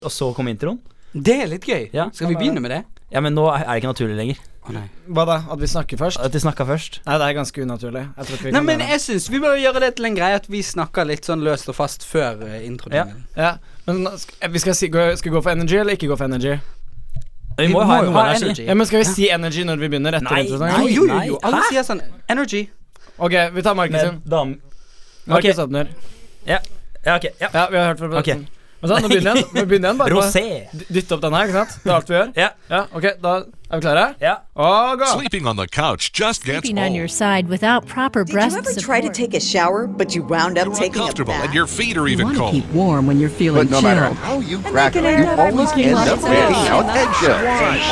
Og så kom introen. Det litt gøy. Ja. Skal vi begynne med det? Ja, men nå det ikke naturlig lenger. Nei. Hva da? At vi snakker først? At vi snakket først. Nei, det ganske unaturlig. Jeg tror ikke vi Nei, kan men gjøre det. jeg synes vi bør gjøre det til en greie at vi snakker litt sånn løst og fast før introen. Ja, men vi skal gå for energy eller ikke gå for energy? Vi må jo ha noe energi. Ja, men skal vi si energy når vi begynner etter Nei, introen? Jo. Alle sier sånn energy. Ok, vi tar Markus sin. Markus åpner. Ja, ok. Ja, Ja, vi har hørt fra Ok. Men sånn, nå begynner igjen bare Rosé. dytte opp den her, ikke sant? Det alt vi gjør. Ja. Ok, da vi klare? Ja. Og gå! Sleeping on the couch just gets Sleeping on your old. side without proper Did breast you ever support. try to take a shower, but you wound up You're taking a uncomfortable and bath? your feet are You even want to cold. keep warm when you're feeling But no matter chilled. how you crack can them, end you up always looking end like up this. taking out eggshells.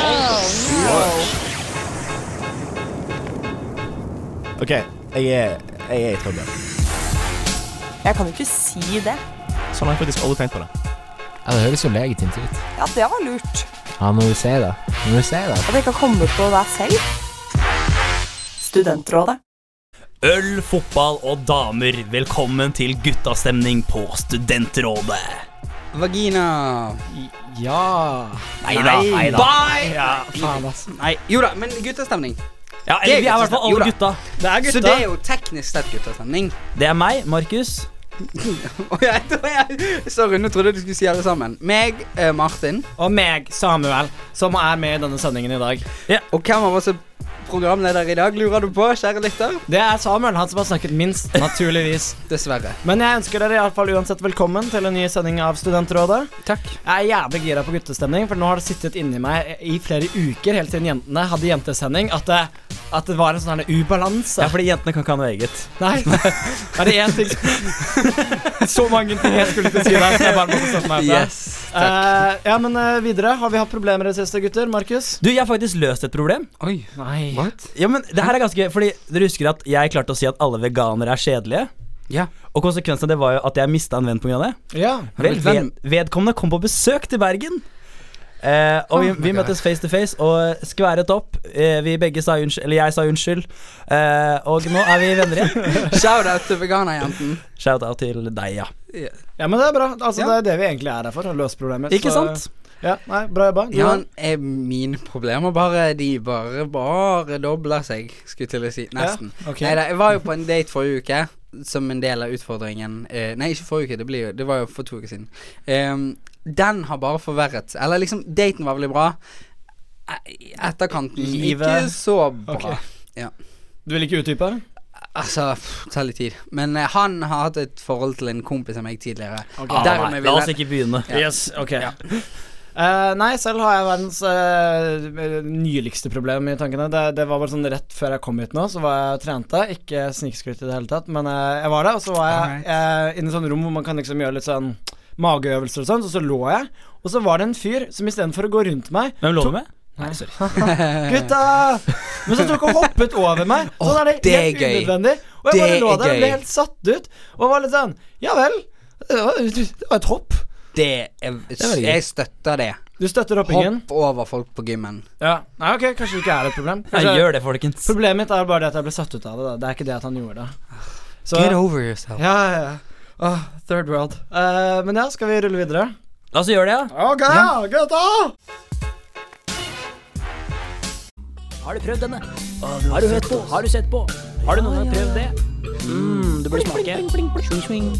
Ok, jeg er i trøbbel. Jeg kan jo ikke si det. Sånn har jeg faktisk aldri tenkt på det. Ja, det høres jo legitimt ut. Ja, det var lurt. Ja, når du ser det. At jeg ikke har kommet på det selv. Studentrådet. Øl, fotball og damer. Velkommen til guttastemning på Studentrådet. Vagina. Ja. Neida. Bye! Ja, faen ass. Nei, jo da, men guttastemning. Ja, eller vi er i hvert fall Jo alle da. gutta. Det er gutta. Så det er jo teknisk sett guttastemning. Det er meg, Markus. Sorry, nå trodde jeg du skulle si alle sammen. Meg, Martin. Og meg, Samuel, som er med i denne sendingen i dag. Og hvem av oss er programleder i dag, lurer du på, kjære lytter? Det er Samuel, han som har snakket minst, naturligvis. Dessverre. Men jeg ønsker dere i alle fall uansett velkommen til en ny sending av Studentrådet. Takk. Jeg er jævlig gira på guttestemning, for nå har det sittet inni meg i flere uker, helt siden jentene hadde jentesending, at det var en sånn her ubalanse. Ja, fordi jentene kan ikke ha noe eget. Nei, er det en ting så mange ting jeg skulle til å si der, så jeg bare måtte stoppe meg fra. Yes, takk. Ja, men videre, har vi hatt problemer i det siste, gutter? Markus? Du, jeg har faktisk løst et problem. Oi. Nei. What? Ja, men det her er ganske fordi dere husker at jeg klarte å si at alle veganere er kjedelige. Ja. Og konsekvensen av det var jo at jeg mistet en venn på grunn av det. Ja. Vel, vedkommende kom på besøk til Bergen. Og vi møttes face to face og skværet opp. Vi begge sa unnskyld, eller jeg sa unnskyld. Og nå er vi venner igjen. Shout out til veganerjenten. Shout out til deg, ja. Ja, men det er bra. Altså, det er det vi egentlig er her for, å løse problemet. Ikke sant? Ja, nei, bra jobba. Ja, mine problemer bare dobler seg, skulle til å si. Nesten. Ja, ok. Neida, jeg var jo på en date forrige uke, som en del av utfordringen. Nei, ikke forrige uke, det var jo for 2 uker siden. Den har bare forverret. Eller liksom, daten var veldig bra. Etterkanten ikke så bra. Ok. Ja. Du vil ikke utdype? Altså, ta litt tid. Men han har hatt et forhold til en kompis av meg tidligere. Ok. Dermed La oss ikke begynne. Ja. Yes, ok. Ja. Nei, selv har jeg verdens nyligste problem i tankene. Det var bare sånn rett før jeg kom hit nå, så var jeg og trente. Ikke snikskrytt i det hele tatt, men jeg var det. Og så var jeg inne i sånn rom hvor man kan liksom gjøre litt sånn mageøvelser og sånn. Så lå jeg, og så var det en fyr som i stedet for å gå rundt meg Hvem lå du med? Nei, sorry. Gutta! Men så tok han hoppet over meg. Sånn er det helt gøy. unødvendig. Og jeg bare lå der og gøy. ble helt satt ut. Og var litt sånn, ja vel, det var et hopp. Jeg støtter det. Du støtter hoppingen? Hopp over folk på gymmen. Ja, nei ok, kanskje det ikke er et problem. Jeg gjør det, folkens. Problemet mitt er bare det at jeg ble satt ut av det da. Det er ikke det at han gjorde det. Så, Get over yourself. Ja. Third world. Men ja, skal vi rulle videre? La oss gjøre det, ja. Ok, gutta! Har du prøvd denne? Har du hørt på? Har du sett på? Har du noen gang prøvd det? Du burde smake.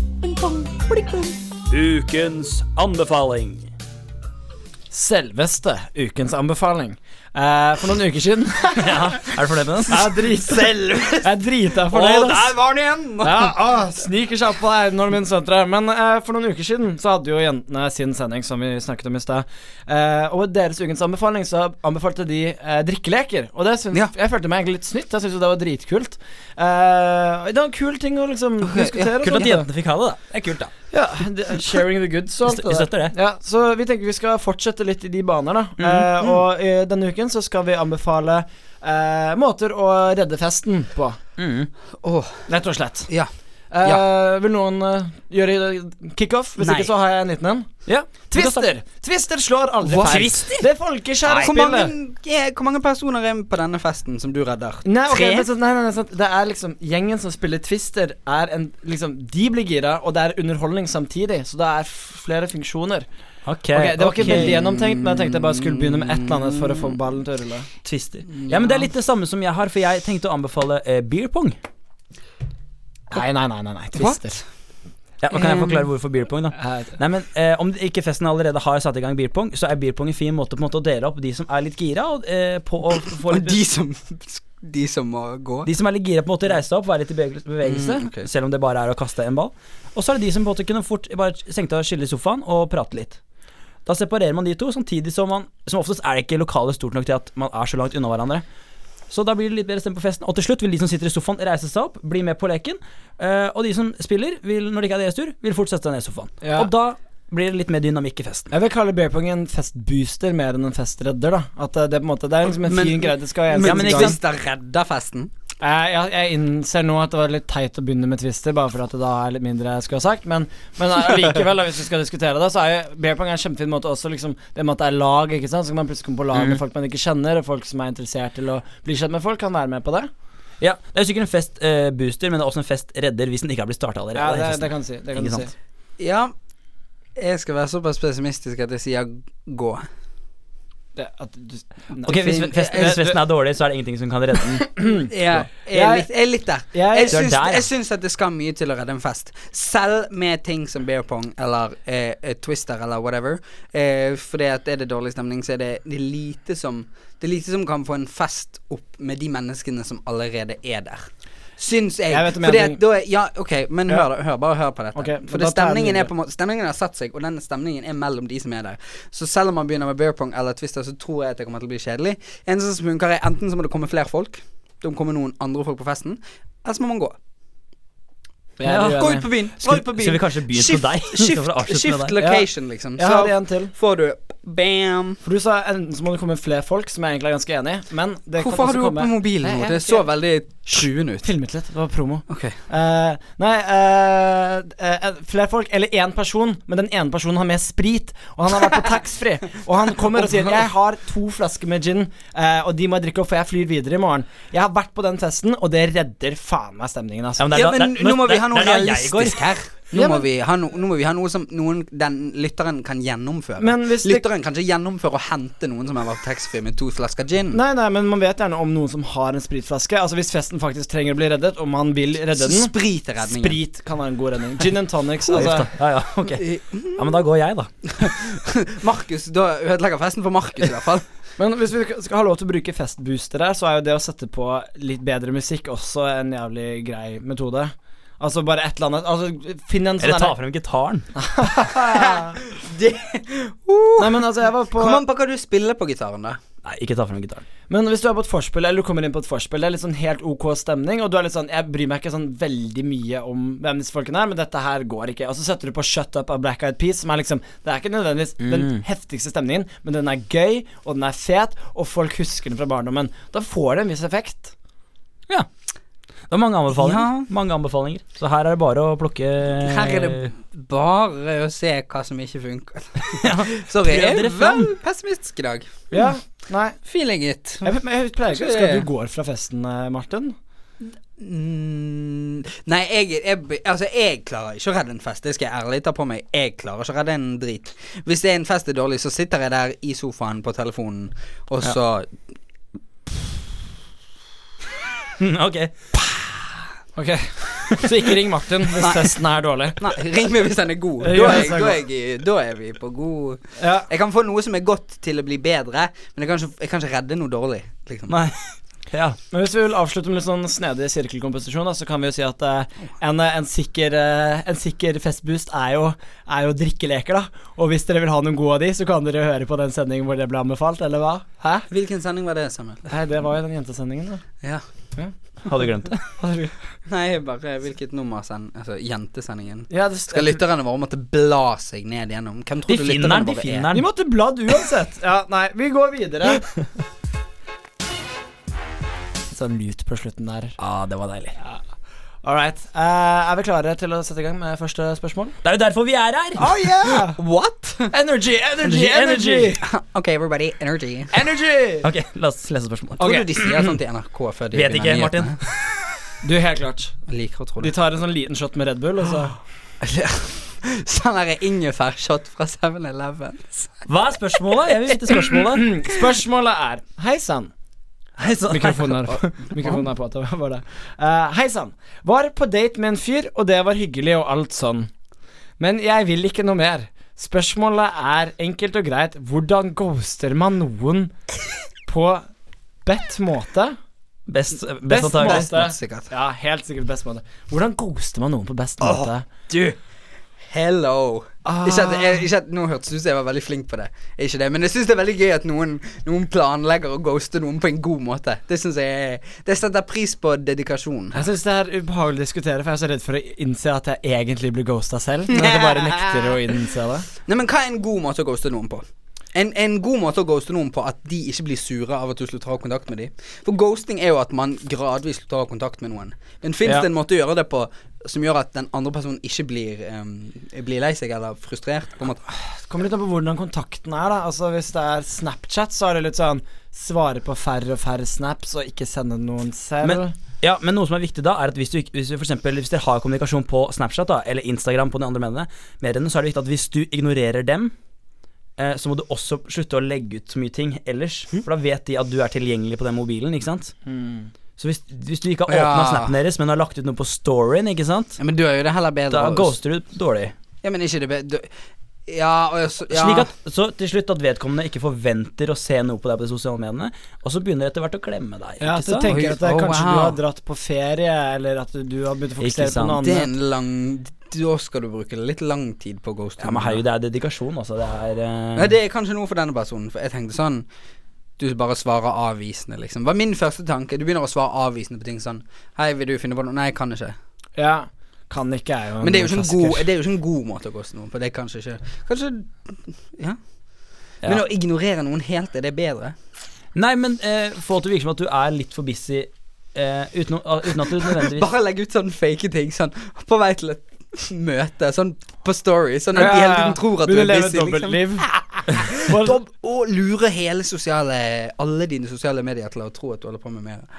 Ukens anbefaling. Selveste ukens anbefaling. For noen uker siden Ja, er du fornøyd med den? Jeg er drita fornøyd, der var den igjen! Ja, sniker seg opp på Eiendommen-senteret. Men for noen uker siden så hadde jo jentene sin sending, som vi snakket om i sted. Og deres ukens anbefaling så anbefalte de drikkeleker. Og det jeg følte meg egentlig litt snytt. Jeg synes jo det var dritkult. Det var en kul ting å liksom diskutere. Kult at jentene fikk ha det, da. Det er kult, da. Ja, sharing the goods og alt Vi støtter det. Ja, så vi tenker vi skal fortsette litt i de baner da. Og denne uken så skal vi anbefale måter å redde festen på. Rett og slett. Ja. Vil noen gjøre kickoff? Hvis ikke så har jeg en liten en. Ja. Twister slår aldri feil. Twister? Det folkekjære spillet. Hvor mange personer er på denne festen som du redder? Nei, okay, 3? nei, det er liksom gjengen som spiller Twister er liksom, de blir gira, og det er underholdning samtidig. Så det er flere funksjoner. Ok, det var ikke veldig gjennomtenkt, men jeg tenkte jeg bare skulle begynne med et eller annet for å få ballen til å rulle. Twister. Ja, men det er litt det samme som jeg har, for jeg tenkte å anbefale beer pong. Nei, Twister. Ja, men kan jeg forklare hvorfor beer pong da? Nei, men om ikke festen allerede har satt i gang beer pong, så er beer pong en fin måte på en måte å dele opp de som er litt gira og, på å få litt... De som må gå? De som er litt gira på en måte å reise seg opp, være litt i bevegelse, okay. Selv om det bare er å kaste en ball. Og så er det de som på en måte kunne fort bare senke av skille i sofaen og prate litt. Da separerer man de to, samtidig som oftest er det ikke lokalet stort nok til at man er så langt unna hverandre. Så da blir det litt bedre stemme på festen. Og til slutt vil de som sitter i sofaen reise seg opp, bli med på leken. Og de som spiller, når det ikke er deres tur, vil fort sette seg ned i sofaen. Og da blir det litt mer dynamikk i festen. Jeg vil kalle beer pong en festbooster mer enn en festredder da. At det på en måte, det er liksom en fin greie. Men Twister redder festen? Jeg innser nå at det var litt teit å begynne med Twister, bare for at det da er litt mindre jeg skulle ha sagt. Men likevel, hvis vi skal diskutere det, så er beer pong en kjempefin måte også, liksom, det med at det er lag, ikke sant? Så kan man plutselig komme på lag med folk man ikke kjenner, og folk som er interessert til å bli kjent med folk, kan være med på det. Ja, det er jo sikkert en festbooster, men det er også en festredder hvis den ikke har blitt startet allerede. Ja, det kan du si, det kan du si. Ja, jeg skal være såpass pessimistisk at jeg sier gå. Ok, hvis festen er dårlig, så er det ingenting som kan redde den. Jeg er litt der. Jeg synes at det skal mye til å redde en fest. Selv med ting som beer pong eller Twister eller whatever. Fordi at er det dårlig stemning, så er det lite som kan få en fest opp med de menneskene som allerede er der. Syns jeg. Fordi at da ok, men hør på dette. Okay, for stemningen er på en måte, stemningen har satt seg, og den stemningen er mellom de som er der. Så selv om man begynner med beer pong eller Twister, så tror jeg at det kommer til å bli kjedelig. En som funker er enten så må det komme flere folk, det må komme noen andre folk på festen, eller så må man gå. Gå ut på byen. Skal vi kanskje begynne på deg? Shift location, liksom. Jeg har en til. Får du bam. For du sa enten så må det komme flere folk, som jeg egentlig er ganske enig i, men det hvorfor har du oppe mobilen nå? Det så veldig truende ut. Filmet litt, det var promo. Flere folk, eller en person, men den ene personen har med sprit, og han har vært på taxfree, og han kommer og sier jeg har 2 flasker med gin, og de må jeg drikke opp, for jeg flyr videre i morgen. Jeg har vært på den festen, og det redder faen meg stemningen, altså. Men nå må vi ha noe realistisk her. Nå må vi ha noe som den lytteren kan gjennomføre. Lytteren kan ikke gjennomføre og hente noen som har vært taxfree med 2 flasker gin. Nei, men man vet gjerne om noen som har en spritflaske. Altså hvis festen faktisk trenger å bli reddet, og man vil redde den, sprit er redningen. Sprit kan være en god redning. Gin and tonics, altså. Ok. Ja, men da går jeg da. Markus, da ødelegger festen for Markus i hvert fall. Men hvis vi skal ha lov til å bruke festbooster der, så er jo det å sette på litt bedre musikk også en jævlig grei metode. Altså bare et eller annet, altså finn en sånn. Eller ta frem gitaren. Nei, men altså jeg var på. Kom an på hva du spiller på gitaren da. Nei, ikke ta frem gitaren. Men hvis du er på et forspill, eller du kommer inn på et forspill, det er litt sånn helt ok stemning, og du er litt sånn, jeg bryr meg ikke sånn veldig mye om hvem disse folkene er, men dette her går ikke. Og så setter du på Shut Up av Black Eyed Peas, som er liksom, det er ikke nødvendigvis den heftigste stemningen, men den er gøy, og den er fet, og folk husker den fra barndommen. Da får det en viss effekt. Ja. Det er mange anbefalinger. Så her er det bare å plukke. Her er det bare å se hva som ikke funker. Sorry, jeg er vel pessimistisk i dag. Ja, nei. Feeling it. Jeg pleier ikke å huske at du går fra festen, Martin. Nei, jeg klarer ikke å redde en fest. Det skal jeg ærlig ta på meg. Jeg klarer ikke å redde en drit. Hvis det er en fest er dårlig, så sitter jeg der i sofaen på telefonen, og så Ok, så ikke ring Martin hvis testen er dårlig. Nei, ring meg hvis den er god. Da er vi på god. Jeg kan få noe som er godt til å bli bedre, men jeg kan ikke redde noe dårlig liksom. Nei. Ja. Men hvis vi vil avslutte med litt sånn snedig sirkelkomposisjon da, så kan vi jo si at en sikker festboost er jo drikkeleker da. Og hvis dere vil ha noen gode av de, så kan dere høre på den sendingen hvor det ble anbefalt, eller hva? Hæ? Hvilken sending var det, Samuel? Nei, det var jo den jentesendingen da. Ja. Hadde du glemt det? Nei, bare hvilket nummer altså jentesendingen. Skal lytterne våre måtte bla seg ned gjennom? Hvem tror du lytterne våre er? De måtte bladd uansett. Ja, nei, vi går videre. Sånn lut på slutten der. Det var deilig. Alright, er vi klare til å sette i gang med første spørsmål? Det er jo derfor vi er her. Oh yeah. What? Energy. Ok, everybody, energy. Ok, la oss lese spørsmålet. Tror du de sier sånn til NRK før de vet ikke, Martin. Du, helt klart. Jeg liker å tro det. De tar en sånn liten shot med Red Bull, og så Sånn der ingefærshot fra 7-Eleven. Hva er spørsmålet? Jeg vil vite spørsmålet. Spørsmålet er Hei sann. Hei sann. Mikrofonen er på. Det var det. Hei sann. Var på date med en fyr, og det var hyggelig og alt sånn. Men jeg vil ikke noe mer. Spørsmålet er enkelt og greit. Hvordan ghoster man noen på bedt måte? Best antagelig. måte, sikkert. Ja, helt sikkert best måte. Hvordan ghoster man noen på best måte? Du, hello. Ikke at nå hørtes ut som jeg var veldig flink på det. Ikke det, men jeg synes det er veldig gøy at noen planlegger å ghoste noen på en god måte. Det synes jeg det setter pris på dedikasjon. Jeg synes det er ubehagelig å diskutere, for jeg er så redd for å innse at jeg egentlig blir ghostet selv. Men jeg bare nekter å innse det. Nei, men hva er en god måte å ghoste noen på? En god måte å ghoste noen på at de ikke blir sure av at du slutter å ha kontakt med dem. For ghosting er jo at man gradvis slutter å ha kontakt med noen. Men finnes det en måte å gjøre det på som gjør at den andre personen ikke blir lei seg eller frustrert? På en måte? Det kommer litt an på hvordan kontakten er da. Altså hvis det er Snapchat, så er det litt sånn svare på færre og færre snaps og ikke sende noen selv. Men noe som er viktig da, er at hvis for eksempel, hvis dere har kommunikasjon på Snapchat da, eller Instagram på de andre mediene, så er det viktig at hvis du ignorerer dem, så må du også slutte å legge ut så mye ting ellers. For da vet de at du er tilgjengelig på den mobilen, ikke sant? Så hvis du ikke har åpnet snappen deres, men har lagt ut noe på storyen, ikke sant? Ja, men du er jo det heller bedre. Da ghoster du dårlig. Ja, men ikke det bedre. Slik at, så til slutt at vedkommende ikke forventer å se noe på deg på de sosiale mediene, og så begynner etter hvert å glemme deg. Ja, at du tenker at kanskje du har dratt på ferie, eller at du har begynt å fokusere på noe annet. Da skal du bruke litt lang tid på ghosting. Ja, men herregud, det er dedikasjon, altså. Det er kanskje noe for denne personen. For jeg tenkte sånn, du bare svarer avvisende, liksom. Var min første tanke. Du begynner å svare avvisende på ting sånn. Hei, vil du finne på noe? Nei, jeg kan ikke. Ja, kan ikke er jo. Men det er jo ikke en god måte å ghoste noen på. Det er kanskje ikke. Kanskje, ja. Men å ignorere noen helt, er det bedre? Nei, men få til å virke som at du er litt for busy uten at du nødvendigvis bare legge ut sånn fake ting, sånn på vei til et møte, sånn på story, sånn at de hele tiden tror at du er busy, liksom. Og lure alle dine sosiale medier til å tro at du holder på med mer.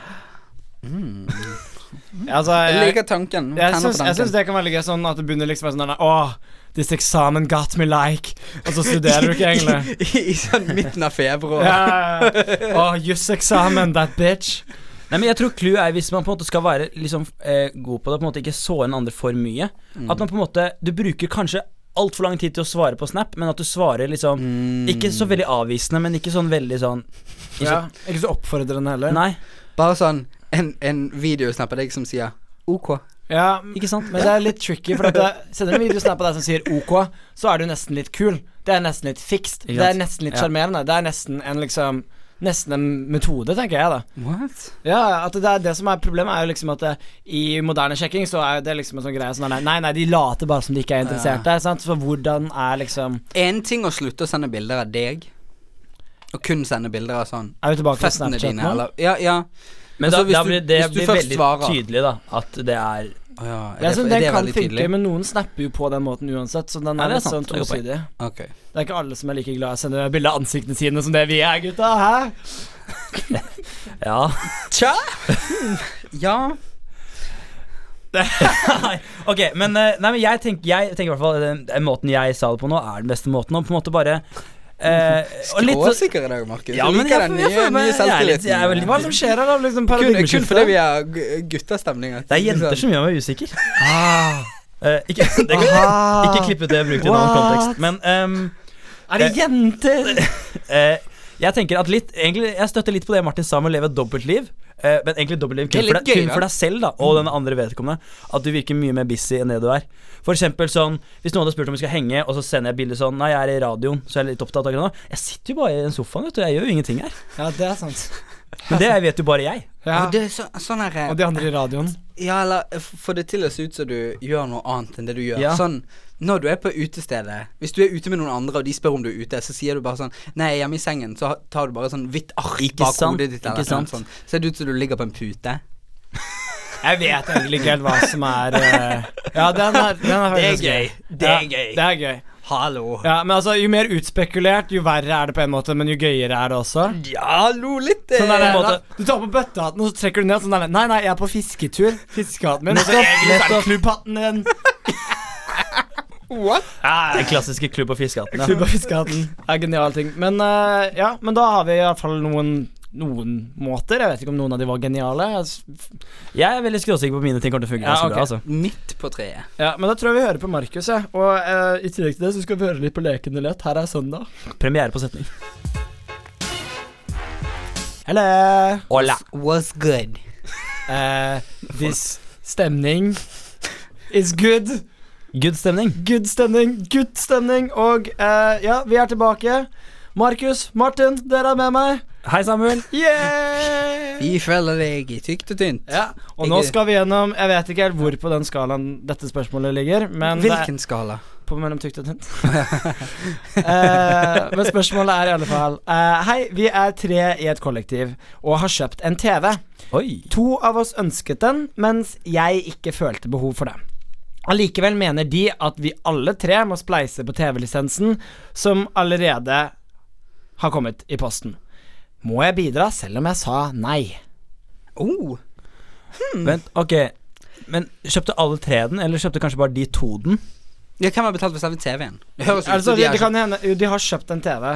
Altså, jeg liker tanken. Jeg synes det kan være litt sånn at det begynner liksom sånn this examen got me like, og så studerer du ikke egentlig I sånn midten av februar. Jusseksamen, that bitch. Nei, men jeg tror clue er hvis man på en måte skal være liksom, god på det, på en måte ikke såre en andre for mye. At man på en måte, du bruker kanskje alt for lang tid til å svare på Snap, men at du svarer liksom ikke så veldig avvisende, men ikke sånn veldig sånn ikke så oppfordrende heller. Nei. Bare sånn en videosnap av deg som sier OK. Ja, ikke sant? Men det er litt tricky, for at sender en videosnap av deg som sier OK, så er du nesten litt kul. Det er nesten litt fikst. Det er nesten litt charmerende. Det er nesten en metode, tenker jeg da. What? Ja, at det som er problemet er jo liksom at i moderne sjekking så er det liksom en sånn greie sånn nei, de later bare som de ikke er interessert der, sant? Så hvordan er liksom en ting å slutte å sende bilder av deg og kun sende bilder av sånn er vi tilbake til Snapchat nå? Eller, ja. Men da blir det veldig tydelig da at det er jeg synes den kan funke, men noen snapper jo på den måten uansett, så den er litt sånn tosidig. Okay. Det er ikke alle som er like glad i å sende bilder av ansiktene sine som det vi er, gutta, hæ? Ja. Tja? Ja. Ok, men jeg tenker i hvert fall den måten jeg sa det på nå er den beste måten, og på en måte bare skråsikker i dag, Markus. Ja, men jeg nye selvtilliten. Hva som skjer her da? Liksom kun fordi vi har guttastemning. Det er jenter som gjør meg usikker. Ikke klipp ut det jeg bruker i en annen kontekst. Men er det jenter? Jeg tenker at egentlig, jeg støtter litt på det Martin sa med å leve et dobbeltliv. Men egentlig dobbeltliv kun for deg selv da, og den andre vedkommende. At du virker mye mer busy enn det du er. For eksempel sånn, hvis noen hadde spurt om vi skal henge, og så sender jeg bilder sånn, nei, jeg er i radioen, så jeg er litt opptatt av det nå. Jeg sitter jo bare i den sofaen, vet du, jeg gjør jo ingenting her. Ja, det er sant. Men det vet jo bare jeg. Ja. Og det er sånn her, og de andre i radioen. Ja, eller få det til å se ut så du gjør noe annet enn det du gjør. Sånn, når du er på utestedet, hvis du er ute med noen andre og de spør om du er ute, så sier du bare sånn, nei, jeg er hjemme i sengen, så tar du bare sånn hvitt ark bak hodet ditt eller noe sånn. Ser det ut som du ligger på en pute. Jeg vet egentlig ikke helt hva som er ja, den er det er gøy. Det er gøy. Hallo. Ja, men altså, jo mer utspekulert, jo verre er det på en måte, men jo gøyere er det også. Ja, litt sånn der, du tar på bøttehatten, og så trekker du ned sånn der, nei, jeg er på fisketur. Fiskehatten min. Og så egentlig er det klubbhatten din. What? Den klassiske klubb- og fiskehatten. Ja. Klubb- og fiskehatten er genial ting. Men ja, men da har vi i hvert fall noen måter. Jeg vet ikke om noen av de var geniale. Jeg er veldig skråsikker på at mine ting kommer til å fungere ganske bra, altså. Midt på treet. Ja, men da tror jeg vi hører på Markus, ja. Og i tillegg til det så skal vi høre litt på Lekende Lett. Her er søndag. Premiere på setning. Hello. Hola. Was good. This stemning is good. Good stemning. Good stemning. Og ja, vi er tilbake. Markus, Martin, dere er med meg. Hei, Samuel. Yeah! Vi følger deg i tykt og tynt. Ja, og nå skal vi gjennom. Jeg vet ikke helt hvor på den skalaen dette spørsmålet ligger, men hvilken skala? På mellom tykt og tynt. Men spørsmålet er i alle fall hei, vi er 3 i et kollektiv og har kjøpt en TV. Oi. 2 av oss ønsket den, mens jeg ikke følte behov for det. Allikevel mener de at vi alle 3 må spleise på TV-lisensen som allerede har kommet i posten. Må jeg bidra selv om jeg sa nei? Vent, ok. Men kjøpte alle 3 den, eller kjøpte kanskje bare de 2 den? Ja, hvem har betalt for selve TV-en? Det høres ut Altså, som det kan hende, de har kjøpt en TV.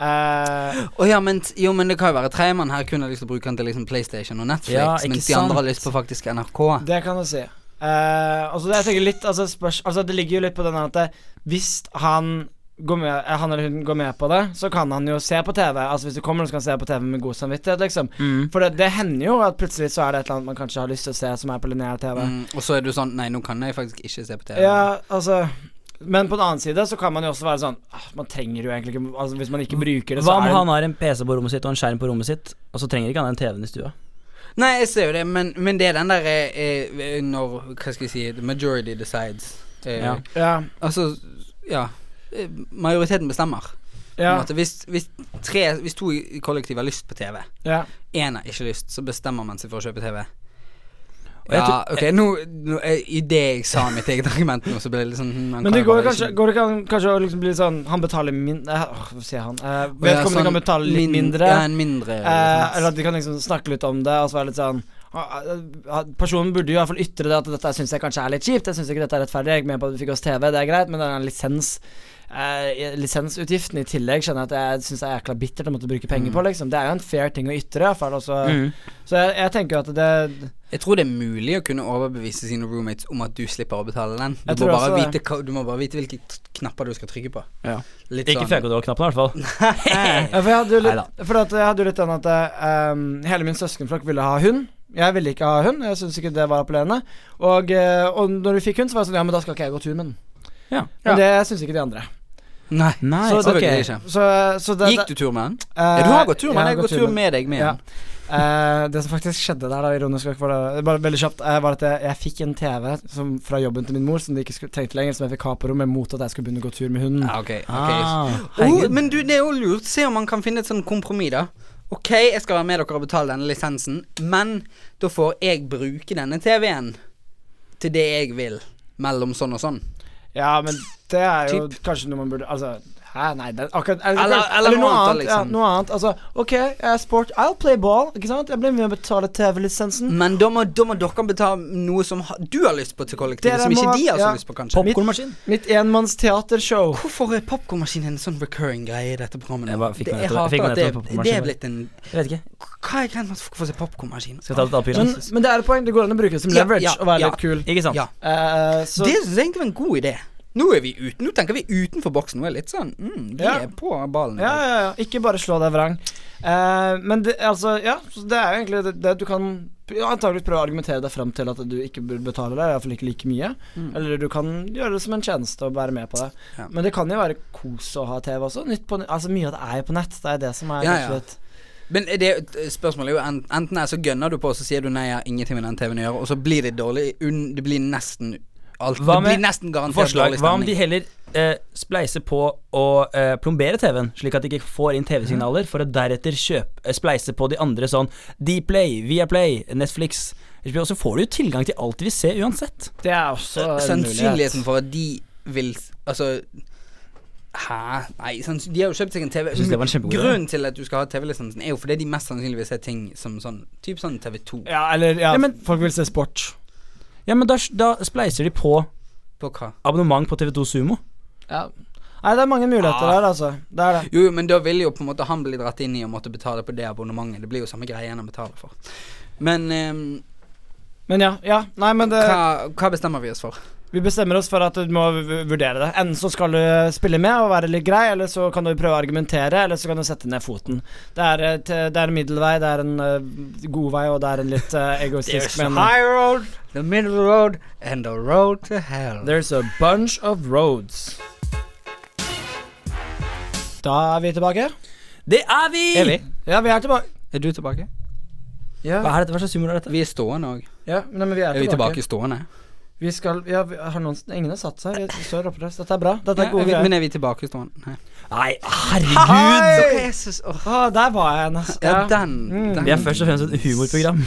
Men det kan jo være tredjemann her kun har lyst til å bruke den til liksom PlayStation og Netflix, Ja, mens de andre har lyst på faktisk NRK. Det kan du si. Altså, jeg tenker litt altså, det ligger jo litt på den at hvis han eller hun går med på det, så kan han jo se på TV. Altså hvis du kommer og skal se på TV med god samvittighet, liksom. For det hender jo at plutselig så er det et eller annet man kanskje har lyst til å se som er på lineær TV. Og så er du sånn, nei, nå kan jeg faktisk ikke se på TV. Ja, altså. Men på den annen side så kan man jo også være sånn man trenger jo egentlig ikke, altså hvis man ikke bruker det, så hva om han har en PC på rommet sitt og en skjerm på rommet sitt, og så trenger ikke han en TV-en i stua? Nei, jeg ser jo det, men det er den der når, hva skal jeg si, the majority decides. Altså, ja, majoriteten bestemmer. Ja. Hvis 2 i kollektiv har lyst på TV, en har ikke lyst, så bestemmer man seg for å kjøpe TV. Ja, ok, nå i det jeg sa mitt eget argument nå, så ble det litt sånn men det går kanskje å liksom bli sånn han betaler mindre hva sier han? Vedkommende kan betale litt mindre. Ja, en mindre eller at de kan liksom snakke litt om det, og så være litt sånn personen burde jo i hvert fall ytre det at dette synes jeg kanskje er litt kjipt. Jeg synes ikke dette er rettferdig. Jeg er med på at vi fikk oss TV, det er greit, men det er en lisensutgiften i tillegg skjønner jeg at jeg synes det er jækla bittert å måtte bruke penger på, liksom. Det er jo en fair ting å ytre i hvert fall også. Så jeg tenker at det jeg tror det er mulig å kunne overbevise sine roommates om at du slipper å betale den. Du må bare vite hvilke knapper du skal trykke på. Ikke sånn. fjellkontrollknappen i hvert fall. For jeg hadde jo litt den at hele min søskenflokk ville ha hund. Jeg ville ikke ha hund. Jeg synes ikke det var appellerende. Og når vi fikk hund, så var jeg sånn ja, men da skal ikke jeg gå tur med den. Men det synes ikke de andre. Nei, så okay. Gikk du tur med den? Du har gått tur med den. Jeg har gått tur med deg med den. Det som faktisk skjedde der da, ironisk nok, bare veldig kjapt, var at jeg fikk en TV fra jobben til min mor som de ikke trengte lenger, som jeg fikk ha på rommet mot at jeg skulle begynne å gå tur med hunden. Men du, det er jo lurt. Se om man kan finne et sånn kompromiss da. Ok, jeg skal være med dere og betale denne lisensen, men da får jeg bruke denne TV-en til det jeg vil, mellom sånn og sånn. Ja, men det er jo kanskje noe man burde, altså nei, det akkurat eller noe annet liksom. Noe annet, altså ok, sport, I'll play ball, ikke sant? Jeg blir med å betale TV-lisensen. Men da må dere betale noe som du har lyst på til kollektivet, som ikke de har så lyst på kanskje. Popcornmaskin. Mitt enmanns teatershow. Hvorfor er popcornmaskin en sånn recurring greie i dette programmet? Jeg hater at det er blitt en jeg vet ikke. Hva er greit med at folk får se popcornmaskin? Men det er et poeng, det går an å bruke det som leverage og være litt kul. Ikke sant? Det synes jeg egentlig var en god idé. Nå tenker vi utenfor boksen. Nå er litt sånn vi er på ballen. Ja, ikke bare slå deg vrang. Men det, altså, så det er jo egentlig det du kan antageligvis prøve å argumentere deg frem til at du ikke burde betale det, i hvert fall ikke like mye. Eller du kan gjøre det som en tjeneste og være med på det. Men det kan jo være kos å ha TV også. Altså mye av det er jo på nett. Det er det som er kanskje litt. Men spørsmålet er jo enten så gønner du på, og så sier du nei, jeg har ingenting med den TV-en å gjøre, og så blir det dårlig. Det blir nesten alt. Det blir nesten garantert dårlig stemning. Hva om de heller spleiser på å plombere TV-en, slik at de ikke får inn TV-signaler, for å deretter spleise på de andre sånn Dplay, Viaplay, Netflix, og så får du jo tilgang til alt vi ser uansett. Det er også sannsynligheten for at de vil, altså nei, de har jo kjøpt seg en TV. Grunnen til at du skal ha TV-lisensen er jo fordi de mest sannsynligvis ser ting som sånn typ sånn TV2. Men folk vil se sport. Ja, men da spleiser de på På hva? Abonnement på TV2 Sumo. Ja. Nei, det er mange muligheter der, altså. Det er det. Jo, men da vil jo på en måte han bli dratt inn i å måtte betale på det abonnementet. Det blir jo samme greie enn å betale for. Men ja. Nei, men det hva bestemmer vi oss for? Vi bestemmer oss for at du må vurdere det. Enten så skal du spille med og være litt grei, eller så kan du prøve å argumentere, eller så kan du sette ned foten. Det er en middelvei, det er en god vei, og det er en litt egoistisk. There's a high road, the middle road, and the road to hell. There's a bunch of roads. Da er vi tilbake. Det er vi! Ja, vi er tilbake. Er du tilbake? Ja. Hva er dette? Hva slags humor er dette? Vi er stående også. Ja, men vi er vi tilbake stående? Vi skal, ja, ingen har satt seg. Vi står oppreist. Dette er bra. Dette er gode greier. Men er vi tilbake stående? Nei, herregud! Jesus. Der var jeg en. Ja, den. Vi er først og fremst et humorprogram.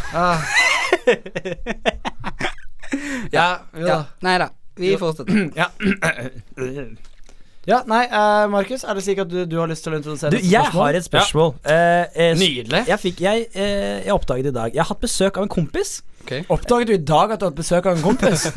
Ja. Neida, vi fortsetter. Ja, nei, Markus, er det slik at du har lyst til å introdusere et spørsmål? Jeg har et spørsmål. Nydelig. Jeg oppdaget i dag. Jeg har hatt besøk av en kompis. Okay. Oppdaget du i dag at du har hatt besøk av en kompis?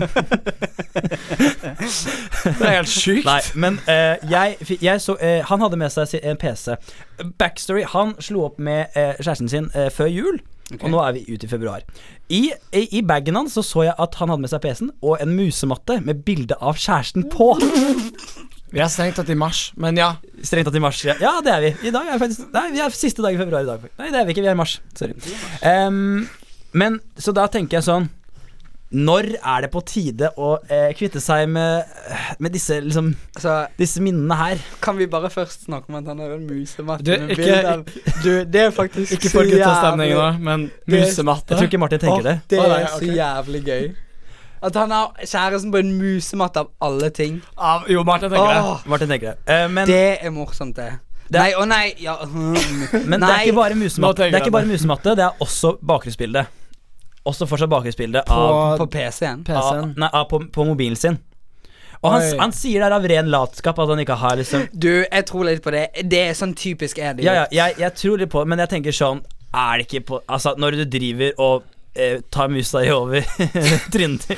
Det er helt sykt. Nei, men jeg så han hadde med seg en PC. Backstory, han slo opp med kjæresten sin før jul. Okay. Og nå er vi ute i februar. I bagen hans så jeg at han hadde med seg PC-en og en musematte med bilde av kjæresten på. Vi er strengt tatt i mars, men ja. Strengt tatt i mars, ja. Ja, det er vi. I dag er faktisk Nei, vi er siste dag i februar i dag. Nei, det er vi ikke, vi er i mars. Sorry. Men, så da tenker jeg sånn, når er det på tide å kvitte seg med disse, liksom, disse minnene her? Kan vi bare først snakke om at han har en musematte med bilder av det er faktisk ikke for guttastemning nå, men musematte. Jeg tror ikke Martin tenker det. Det er så jævlig gøy. At han har kjæresten på en musematte av alle ting. Jo, Martin tenker det. Men det er morsomt, det. Nei, ja. Men det er ikke bare musematte. Det er ikke bare musematte, det er også bakgrunnsbilde. Også fortsatt bakgrunnsbilde på PC-en. På mobilen sin. Og han sier det av ren latskap at han ikke har liksom. Du, jeg tror litt på det. Det er sånn typisk er det. Ja, jeg tror litt på det, men jeg tenker sånn, er det ikke på, altså når du driver og tar musa i over trynet.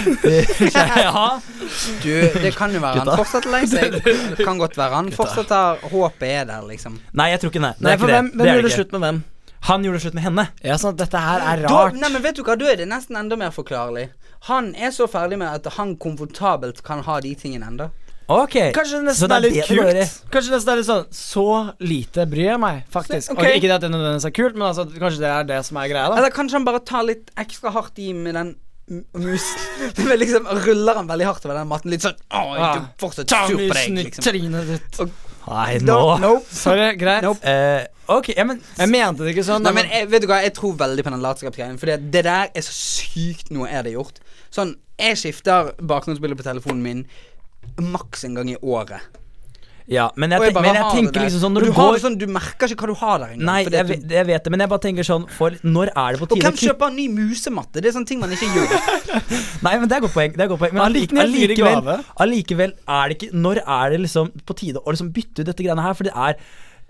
Ja. Du, det kan jo være han fortsatt lei seg. Det kan godt være han fortsatt har håpet er der, liksom. Nei, jeg tror ikke det. Nei, for hvem gjorde slutt med hvem? Han gjorde slutt med henne. Ja, sånn at dette her er rart. Nei, men vet du hva, da er det nesten enda mer forklarlig. Han er så ferdig med at han komfortabelt kan ha de tingene enda. Ok, kanskje det nesten er litt kult. Kanskje det er litt sånn, så lite bryr jeg meg, faktisk. Okay. Ikke det at det nødvendigvis er kult, men altså, kanskje det er det som er greia da. Eller kanskje han bare tar litt ekstra hardt i med den musen. Men liksom ruller han veldig hardt over den matten. Litt sånn, du fortsatt sur på deg, liksom. Trynet ditt. Nei, nå sorry, greit. Ok, men jeg mente det ikke sånn. Nei, men vet du hva, jeg tror veldig på den latskapsgreien. For det der er så sykt noe er det gjort. Sånn, jeg skifter bakgrunnsbilder på telefonen min maks en gang i året. Ja, men jeg tenker liksom sånn, når du går sånn, du merker ikke hva du har der engang. Nei, jeg vet det, men jeg bare tenker sånn, for når er det på tide? Og hvem kjøper en ny musematte? Det er sånne ting man ikke gjør. Nei, men det er godt poeng, Men allikevel er det ikke, når er det liksom på tide å liksom bytte ut dette greiene her? For det er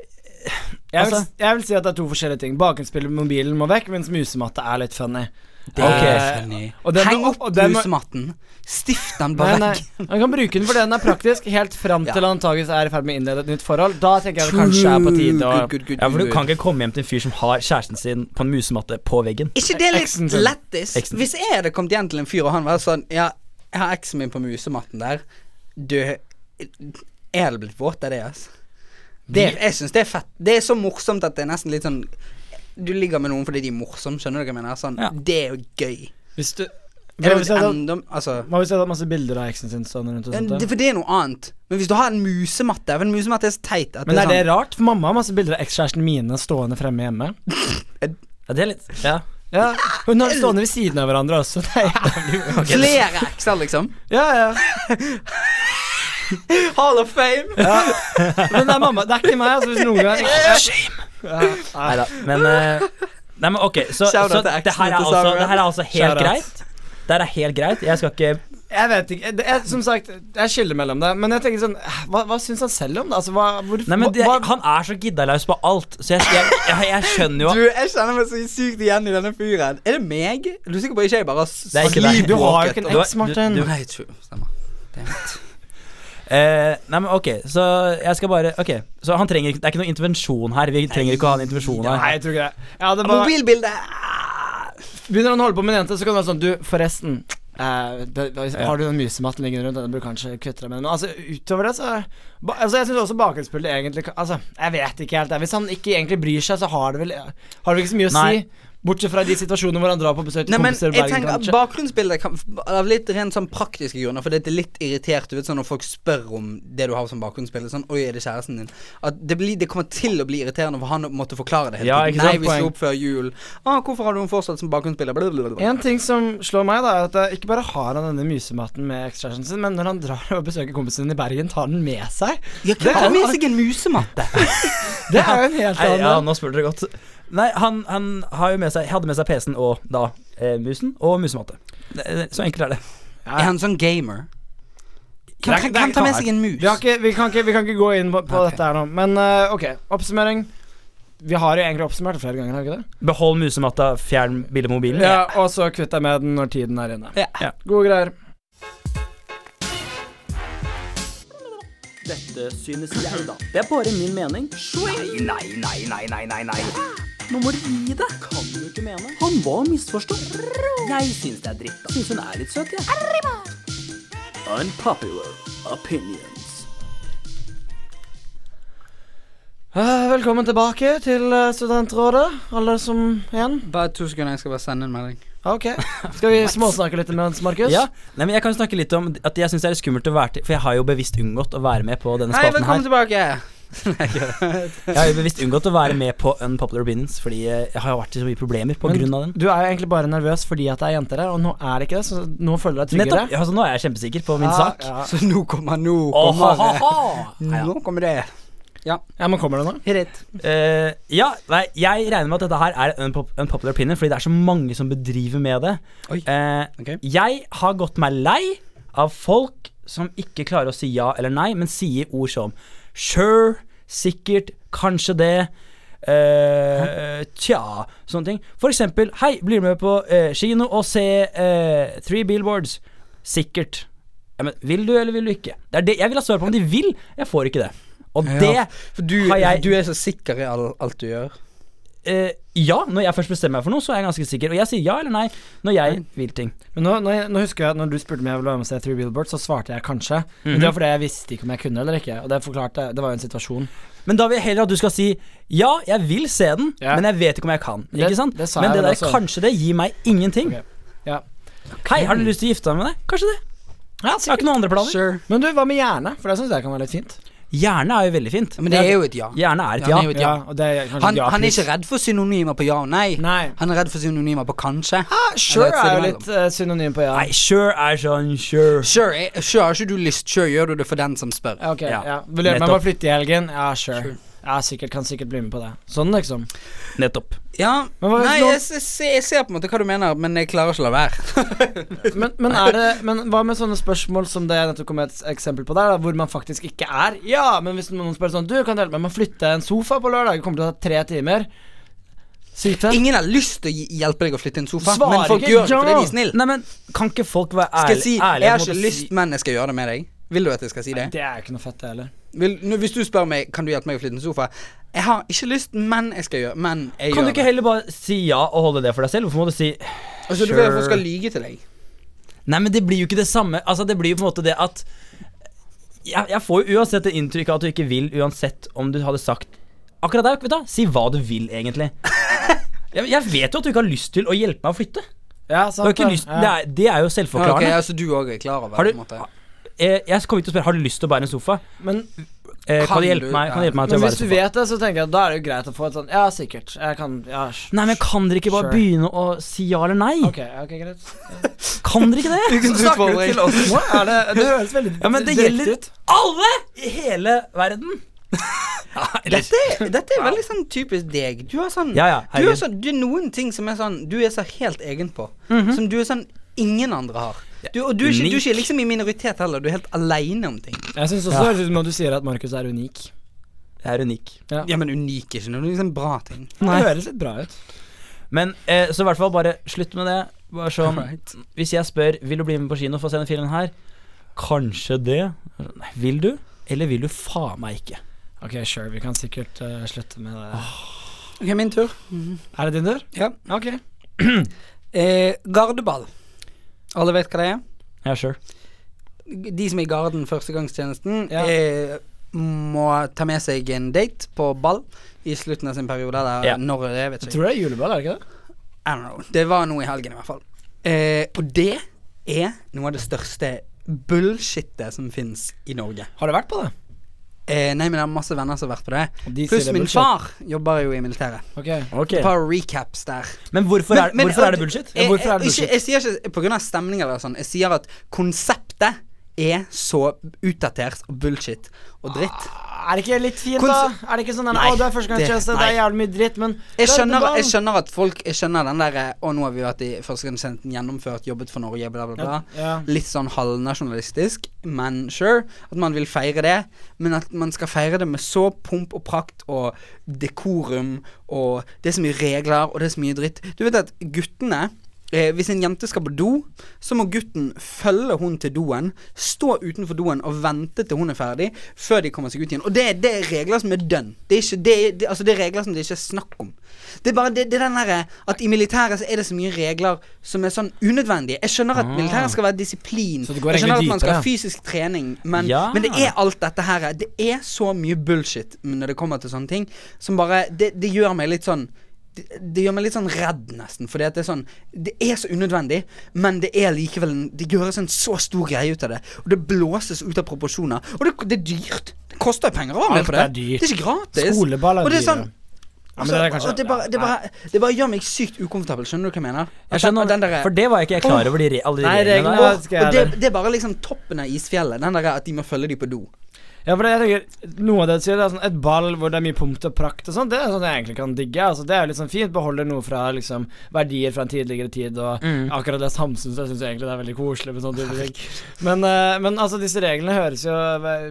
jeg vil si at det er to forskjellige ting. Bakgrunnsbildet med mobilen må vekk, mens musematte er litt funny. Det er funny. Heng opp musematten. Stift den på veggen. Han kan bruke den fordi den er praktisk helt frem til han antageligvis er i ferd med å innlede et nytt forhold. Da tenker jeg det kanskje er på tide Ja, for du kan ikke komme hjem til en fyr som har kjæresten sin på en musematte på veggen. Ikke det litt lettis? Hvis jeg hadde kommet hjem til en fyr og han var sånn, ja, jeg har eksen min på musematten der. Du, jeg hadde blitt våt av det, altså. Jeg synes det er fett. Det er så morsomt at det er nesten litt sånn, du ligger med noen fordi de er morsomme. Skjønner du hva jeg mener? Sånn, det er jo gøy. Hvis du Hva hvis jeg hadde masse bilder av eksen sin stående rundt og sånt? For det er noe annet. Men hvis du har en musematte, for en musematte er så teit at men er det rart? For mamma har masse bilder av ekskjæresten mine stående fremme hjemme. Ja, det er litt Ja, hun har stående ved siden av hverandre også. Det er jævlig flere ekser, liksom. Ja Hall of Fame. Men det er mamma, det er ikke meg, altså, hvis noen gang Shame. Neida, men ok, så det her er altså helt greit. Det her er helt greit. Jeg skal ikke Jeg vet ikke, som sagt, jeg skiller mellom det. Men jeg tenker sånn, hva synes han selv om det? Altså, Nei, men han er så giddalaus på alt. Så jeg skjønner jo Du, jeg kjenner meg så sykt igjen i denne fyren. Er det meg? Du er sikker på ikke jeg bare det er ikke deg. Du har jo ikke en eks, Martin. Nei, stemmer. Nei, men ok, så jeg skal bare Ok, så han trenger ikke det er ikke noe intervensjon her. Vi trenger ikke å ha en intervensjon her. Nei, jeg tror ikke det. Ja, det bare, Mobilbilde! begynner han å holde på med en jente, så kan det være sånn Du, forresten har du den musematten liggende rundt? Den burde kanskje kutte deg med. Men altså, utover det så altså, jeg synes også bakgrunnsbildet egentlig altså, jeg vet ikke helt det. Hvis han ikke egentlig bryr seg, så har det vel ikke så mye å si. Bortsett fra de situasjonene hvor han drar på besøk til kompiser i Bergen. Jeg tenker at bakgrunnsbildet av litt rent sånn praktiske grunner, for det er litt irritert, du vet sånn når folk spør om det du har som bakgrunnsbilde, sånn, oi, er det kjæresten din? At det kommer til å bli irriterende for han måtte forklare det hele tiden. Nei, vi slo opp før jul. Hvorfor har du en fortsatt som bakgrunnsbilde? Blablabla. En ting som slår meg da, er at ikke bare har han denne musematten med ekstrasjonen sin, men når han drar og besøker kompisen i Bergen, tar den med seg. Ja, det er med seg en musematte. Det er jo en helt annen. Ja, nå spør dere godt. Nei, han hadde med seg PC-en og da musen og musematte. Så enkelt er det. Er han sånn gamer? Kan ta med seg en mus? Vi kan ikke gå inn på dette her nå. Men ok, oppsummering. Vi har jo egentlig oppsummert det flere ganger, har vi ikke det? Behold musematta, fjern bildet på mobilen. Ja, og så kvitt deg med den når tiden er inne. Ja. Gode greier. Dette synes jeg da. Det er bare min mening. Nei. Nå må du gi det. Kan du ikke mene? Han var misforstått. Jeg synes det er dritt da. Synes hun er litt søt, ja. Unpopular opinions. Velkommen tilbake til Studentrådet, alle som igjen. Bare 2 sekunder, jeg skal bare sende en melding. Ok, skal vi småsnakke litt med Markus? Ja, nei, men jeg kan snakke litt om at jeg synes det er skummelt å være til, for jeg har jo bevisst unngått å være med på denne spalten her. Velkommen tilbake. Jeg har jo bevisst unngått å være med på Unpopular Opinions, fordi jeg har vært i så mye problemer på grunn av den. Du er jo egentlig bare nervøs fordi at det er jenter her, og nå er det ikke det, så nå føler du deg tryggere. Nettopp, altså nå er jeg kjempesikker på min sak. Ja. Så nå kommer det. Ja, men kommer det nå? Ja, nei, jeg regner med at dette her er en unpopular opinion, fordi det er så mange som bedriver med det. Okay. Jeg har gått meg lei av folk som ikke klarer å si ja eller nei, men sier ord som sure, sikkert, kanskje det, tja, sånne ting. For eksempel, hei, blir du med på kino og se 3 Billboards? Sikkert. Men, vil du eller vil du ikke? Det er det. Jeg vil ha svar på om de vil. Jeg får ikke det. Og det for du er så sikker i alt du gjør. Ja, når jeg først bestemmer meg for noe, så er jeg ganske sikker. Og jeg sier ja eller nei når jeg vil ting. Men nå husker jeg at når du spurte meg om jeg ville være med å se 3 Billboards, så svarte jeg kanskje. Men det var fordi jeg visste ikke om jeg kunne eller ikke. Og det forklarte, det var jo en situasjon. Men da vil jeg heller at du skal si ja, jeg vil se den, men jeg vet ikke om jeg kan. Ikke sant? Men det der kanskje det gir meg ingenting. Hei, har du lyst til å gifte deg med deg? Kanskje det. Ja, jeg har ikke noen andre planer. Sure. Men du, hva med hjerne? For det synes jeg kan være litt fint. Hjerne er jo veldig fint. Men det er jo et ja. Hjerne er et ja. Og det er han er ikke redd for synonymer på ja og nei. Han er redd for synonymer på kanskje. Sure er jo litt synonym på ja. Nei, sure er sånn sure. Sure har ikke du lyst. Sure gjør du det for den som spør. Ok, ja. Vil du hjelpe meg med å flytte i helgen? Ja, sure. Ja, kan sikkert bli med på det. Sånn liksom. Nettopp. Ja, nei, jeg ser på en måte hva du mener, men jeg klarer ikke å la være. men hva med sånne spørsmål som det jeg nettopp kom med et eksempel på der, da, hvor man faktisk ikke er? Ja, men hvis noen spør sånn, du kan hjelpe meg med å flytte en sofa på lørdag, det kommer til å ta 3 timer. Sykt. Ingen har lyst til å hjelpe deg å flytte en sofa, men folk gjør det fordi de er snille. Nei, men kan ikke folk være ærlige? Skal jeg si, jeg har ikke lyst, men jeg skal gjøre det med deg. Vil du at jeg skal si det? Det er ikke noe fett det heller. Hvis du spør meg, kan du hjelpe meg å flytte en sofa? Jeg har ikke lyst, men jeg skal gjøre men jeg Kan du ikke heller bare si ja og holde det for deg selv? Hvorfor må du si altså, du vet hvorfor jeg skal lyge til deg? Nei, men det blir jo ikke det samme. Altså, det blir jo på en måte det at jeg får jo uansett det inntrykk av at du ikke vil, uansett om du hadde sagt akkurat der, vet du, si hva du vil egentlig. Jeg vet jo at du ikke har lyst til å hjelpe meg å flytte. Ja, sant. Det er jo selvforklarende. Ok, altså du også er klar over det, på en måte. Jeg kommer ikke til å spørre, har du lyst til å bære en sofa? Men kan du hjelpe meg til å bære sofa? Hvis du vet det, så tenker jeg da er det jo greit å få et sånn, ja, sikkert jeg kan, ja, nei, men kan dere ikke bare begynne å si ja eller nei? Ok, greit. Kan dere ikke det? Så snakker du til oss nå. Det høres veldig men det gjelder ut. Alle i hele verden. Dette er veldig sånn typisk deg. Du har sånn, du er noen ting som er sånn du er så helt egen på, som du er sånn ingen andre har. Du er ikke liksom i minoritet heller. Du er helt alene om ting. Jeg synes også det er som du sier at Markus er unik. Jeg er unik. Ja, men unik er ikke noe liksom bra ting. Nei. Det høres litt bra ut. Men så i hvert fall bare slutt med det. Bare sånn, hvis jeg spør vil du bli med på kino for å se den filmen her, Kanskje det. Nei, vil du? Eller vil du faen meg ikke? Ok, sure, vi kan sikkert slutte med det. Ok, min tur. Er det din tur? Ja. Ok. Gardeball. Alle vet hva det er? Ja, sure. De som er i garden førstegangstjenesten må ta med seg en date på ball i slutten av sin periode, eller når det vet jeg tror det er juleball, er det ikke det? I don't know, det var noe i helgen i hvert fall. Og det er noe av det største bullshitet som finnes i Norge. Har du vært på det? Nei, men jeg har masse venner som har vært på det. Pluss min bullshit. far jobber jo i militæret. Ok. Et par recaps der. Men hvorfor er det bullshit? Hvorfor er det bullshit? Jeg sier ikke på grunn av stemning eller sånn. Jeg sier at konseptet er så utdatert og bullshit og dritt. Er det ikke litt fint da? Er det ikke sånn du er førstegangstjeneste, det er jævlig mye dritt, men jeg skjønner at folk skjønner den der nå har vi vært i førstegangstjenesten, gjennomført, jobbet for Norge, bla bla bla. Litt sånn halvnasjonalistisk, men sure, at man vil feire det, men at man skal feire det med så pomp og prakt og dekorum, og det er så mye regler, og det er så mye dritt. Du vet at guttene hvis en jente skal på do, så må gutten følge hun til doen, stå utenfor doen og vente til hun er ferdig, før de kommer seg ut igjen. Og det er regler som er dønn. Det er regler som det ikke er snakk om. Det er bare det den der at i militæret så er det så mye regler som er sånn unødvendige. Jeg skjønner at militæret skal være disiplin. Jeg skjønner at man skal ha fysisk trening, men det er alt dette her. Det er så mye bullshit når det kommer til sånne ting, som bare, det gjør meg litt sånn det gjør meg litt sånn redd nesten, fordi at det er sånn, det er så unødvendig, men det er likevel det gjøres en så stor greie ut av det, og det blåses ut av proporsjoner, og det er dyrt, det koster penger å være med på det. Det er ikke gratis. Skoleball er dyrt. Og det er sånn det bare gjør meg sykt ukomfortabel. Skjønner du hva jeg mener? Jeg skjønner, for det var ikke jeg klar over alle de reglene. Og det er bare liksom toppen av isfjellet, den der at de må følge de på do. Ja, for jeg tenker, noe av det du sier, det er sånn et ball hvor det er mye punkt og prakt og sånn, det er sånn jeg egentlig kan digge, altså det er jo litt sånn fint, beholder noe fra liksom verdier fra en tidligere tid, og akkurat det Samsung, så jeg synes egentlig det er veldig koselig med sånn type ting. Men altså disse reglene høres jo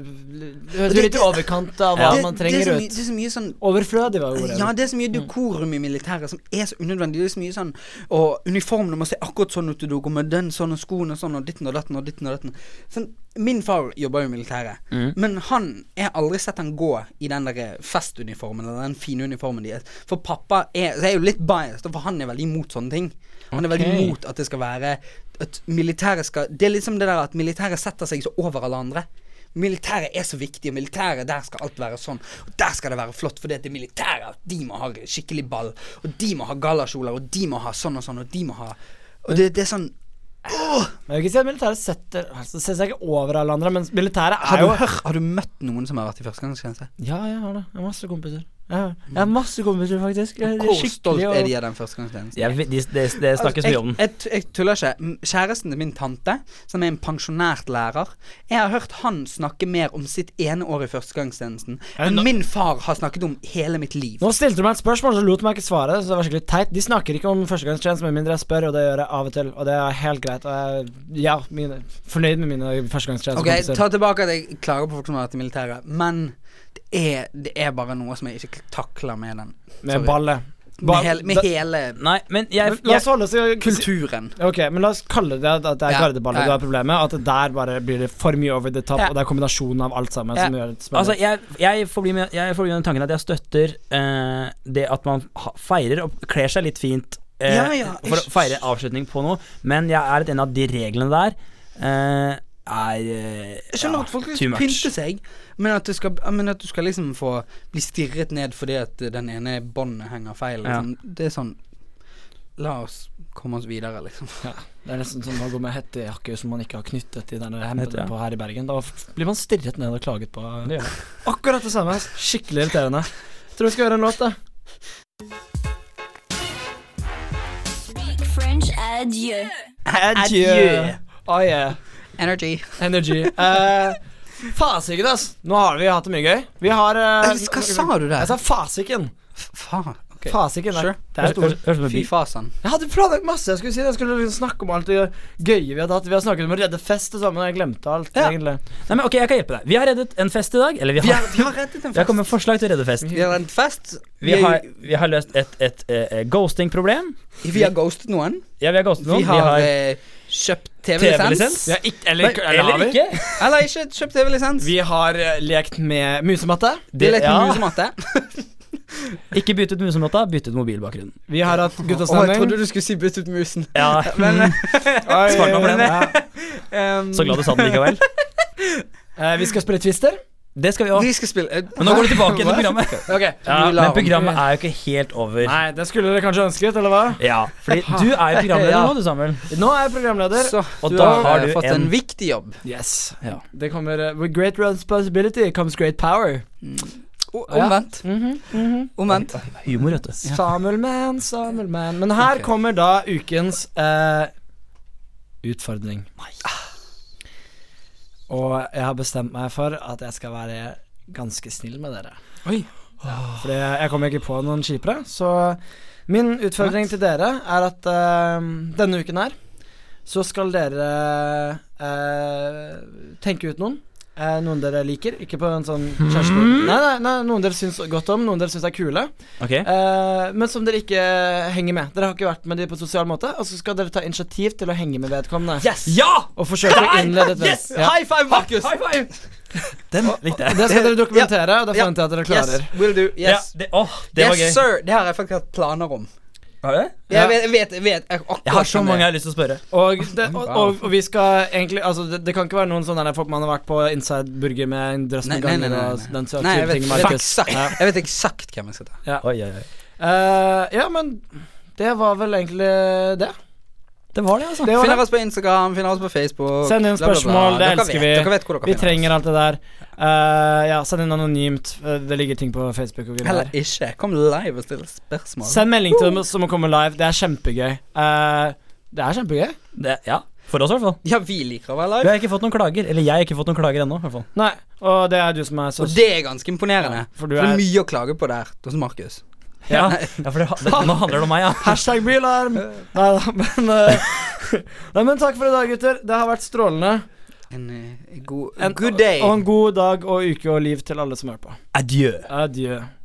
litt i overkant av hva man trenger ut. Det er så mye sånn overflødig var ordet. Ja, det er så mye dekorum i militæret som er så unødvendig. Det er så mye sånn, og uniformene må se akkurat sånn ut, du går med den sånn, og skoene sånn, og ditten og datten og ditten og datten. Sånn, min far jobber jo i militæret, men han jeg har aldri sett han gå i den der festuniformen eller den fine uniformen de er. For pappa er jo litt biased, for han er veldig imot sånne ting. Han er veldig imot at det skal være at militæret skal, det er liksom det der at militæret setter seg så over alle andre. Militæret er så viktig, og militæret, der skal alt være sånn, og der skal det være flott, fordi det er militæret, de må ha skikkelig ball, og de må ha galakjoler, og de må ha sånn og sånn, og de må ha, og det er sånn. Men jeg vil ikke si at militæret setter seg ikke over alle andre, men militæret er jo Har du møtt noen som har vært i førstegangstjeneste? Ja, jeg har det. Jeg har masse kompiser. Jeg har masse kompiser, faktisk. Hvor stolt er de av den førstegangstjenesten? Det snakkes mye om den. Jeg tuller ikke. Kjæresten til min tante, som er en pensjonært lærer, jeg har hørt han snakke mer om sitt ene år i førstegangstjenesten enn min far har snakket om hele mitt liv. Nå stilte du meg et spørsmål, så lot meg ikke svare, så det var skikkelig teit. De snakker ikke om førstegangstjeneste med mindre jeg spør, og det gjør jeg av og til, og det er helt greit. Og jeg fornøyd med mine førstegangstjenester. Ok, ta tilbake at jeg klager på folk som har vært i militæret, men det er bare noe som jeg ikke takler med den. Med ballet. Med hele Nei, men la oss holde oss i kulturen. Ok, men la oss kalle det at det er gardeballet du har problemet, at det der bare blir det for mye over the top, og det er kombinasjonen av alt sammen som gjør det spennende. Altså, jeg får bli med den tanken at jeg støtter det at man feirer og kler seg litt fint for å feire avslutning på noe, men jeg er litt enig at de reglene der jeg skjønner at folk pynter seg, men at du skal liksom få bli stirret ned fordi at den ene båndet henger feil liksom. Det er sånn, la oss komme oss videre liksom. Det er nesten som å gå med hettejakke som man ikke har knyttet i denne hempene på her i Bergen. Da blir man stirret ned og klaget på akkurat det samme. Skikkelig irriterende. Jeg tror vi skal høre en låt da. Speak French, adieu. Adieu. Oh yeah. Energy. Fasiken, ass. Nå har vi hatt det mye gøy. Vi har hva sa du der? Jeg sa fasiken. Faen. Fasiken, Sure. det er stor. Fy fasen. Jeg hadde planlagt masse. Jeg skulle liksom snakke om alt det gøye vi hadde hatt. Vi har snakket om å redde fest og sammen. Jeg glemte alt, egentlig. Nei, men ok, jeg kan hjelpe deg. Vi har reddet en fest i dag. Eller vi har reddet en fest. Vi har kommet med forslag til å redde fest. Vi har reddet fest. Vi har løst et ghosting-problem. Vi har ghostet noen. Ja, vi har ghostet noen. Vi har kjøpt TV-lisens. Vi har ikke, eller har vi? ikke. Eller ikke kjøpt TV-lisens. Vi har lekt med musematte. Vi har lekt med musematte. Ikke bytt ut musematta, bytt ut mobilbakgrunnen. Vi har hatt Jeg guttastemning. trodde du skulle si bytt ut musen. Ja, svart meg for den. Så glad du sa den likevel. Vi skal spille Twister. Det skal vi også. Vi skal spille Men nå går du tilbake til programmet. Okay. Ja, men programmet er jo ikke helt over. Nei, det skulle dere kanskje ønsket, eller hva? Ja, fordi du er jo programleder nå, du, Samuel. Nå er jeg programleder. Så Og du da har har du fått en en viktig jobb. Yes. Ja. Det kommer With great responsibility comes great power. Omvendt. Omvendt. humor, vet du. Samuel man. Men her kommer da ukens utfordring. Og jeg har bestemt meg for at jeg skal være ganske snill med dere. Oi. Fordi jeg kommer ikke på noen kjipere. Så min utfordring til dere er at denne uken her så skal dere tenke ut noen. Noen dere liker, ikke på en sånn kjæreste. Nei, noen dere syns godt om, noen dere syns er kule. Okay. Men som dere ikke henger med. Dere har ikke vært med dem på sosial måte. Og så skal dere ta initiativ til å henge med vedkommende. Yes! Ja! Og forsøke å innlede et Yes! Ja. High five, Markus! High five! Den likte jeg. Det skal dere dokumentere, og det forventer jeg at dere klarer. Yes, will do. Yes. Ja, det var gøy. Yes, sir. Det har jeg faktisk hatt planer om. Har du det? Jeg vet akkurat. Jeg har så mange jeg har lyst til å spørre. Og vi skal egentlig Altså, det kan ikke være noen sånne der folk man har vært på Inside Burger med en drøss med ganger og den søte Nei, jeg ting. vet exakt hvem jeg skal ta. Ja. Oi. Ja, men det var vel egentlig det. Det var det, altså. Finner oss på Instagram, finner oss på Facebook. Send inn spørsmål, det elsker vi. Dere vet hvor dere Vi finner trenger alt det der. Ja, send inn anonymt. Det ligger ting på Facebook og Heller ikke. Kom live og still spørsmål. Send melding til dem som må komme live. Det er kjempegøy. Det er kjempegøy. Ja, for oss i hvert fall. Ja, vi liker å være Vi live. har ikke fått noen klager. Eller jeg har ikke fått noen klager ennå, i hvert fall. Nei, og det er du som er så Og det er ganske imponerende. Ja, for du det er er- mye å klage på der hos Markus. Ja, for nå handler det om meg, ja. Hashtag bylarm. Nei, men takk for i dag, gutter. Det har vært strålende. En good day. Og en god dag og uke og liv til alle som hører på. Adjø. Adjø.